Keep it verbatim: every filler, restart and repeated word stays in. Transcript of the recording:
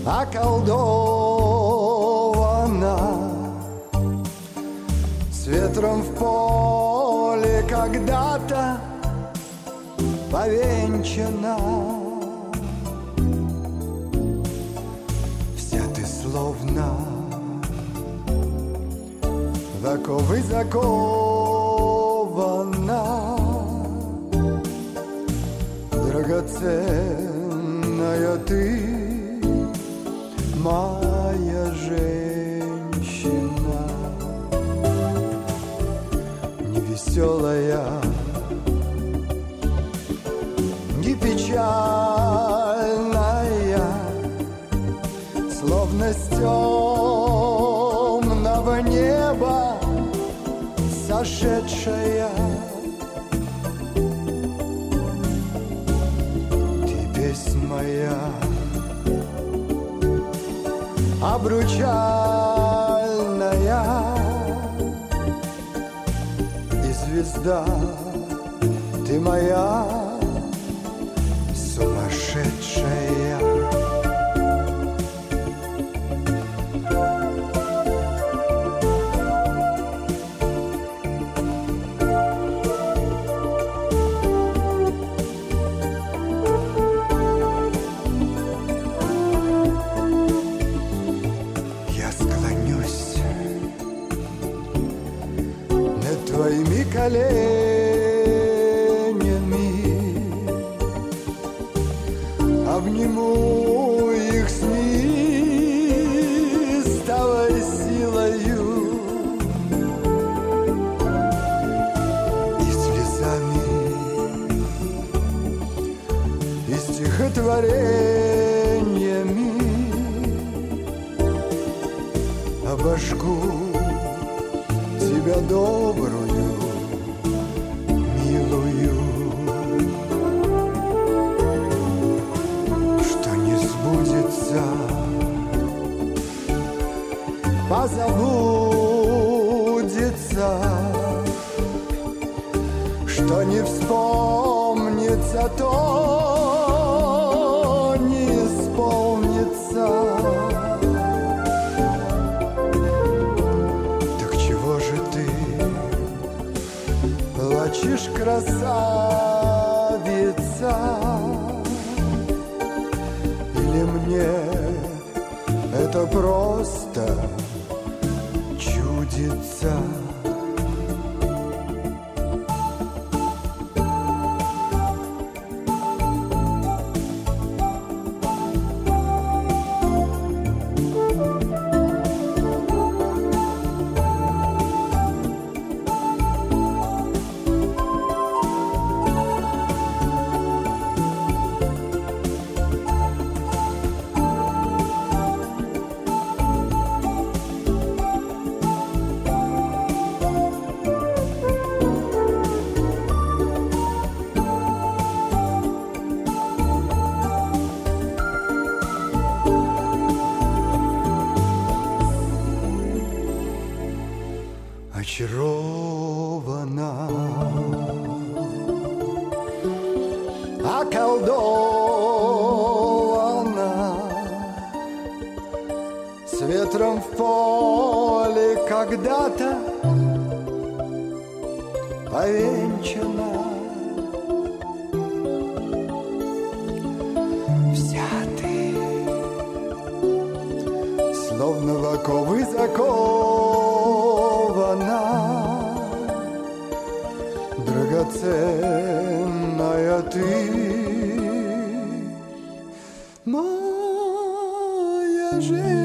околдована, с ветром в поле когда-то повенчана. Вся ты словно в оковы закована, драгоценная ты, моя женщина. Невеселая, не печальная, словно с темного неба сошедшая. Ты песнь моя обручальная, и звезда ты моя сумасшедшая. Твоими коленями обниму их с неистовой силою и слезами, и стихотворениями обожгу тебя добрую, милую, что не сбудется, позабудется, что не вспомнится, то не исполнится. Плачешь, красавица, или мне это просто чудится? Очарована, околдована, с ветром в поле когда-то повенчана. Вся ты словно в оковы закована, драгоценная ты, моя жизнь.